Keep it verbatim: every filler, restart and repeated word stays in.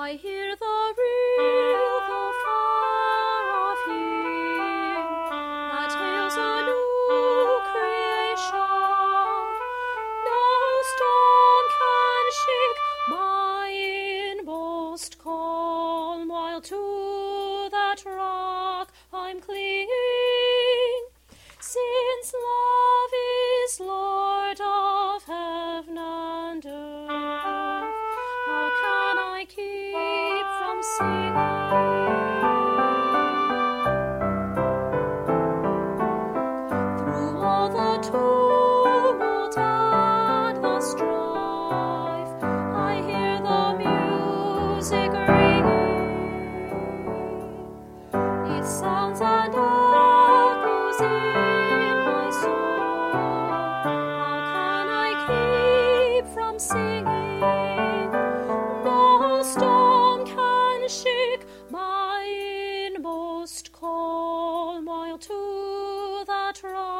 I hear the river far off here, that hails a new creation. No storm can shake my inmost calm, while to that rock I'm clinging, since love is Lord of heaven and earth. How can I keep from singing? Through all the tumult and the strife, I hear the music ringing. It sounds and echoes in my soul. How can I keep from singing? No storm can shake my inmost calm, while to that rock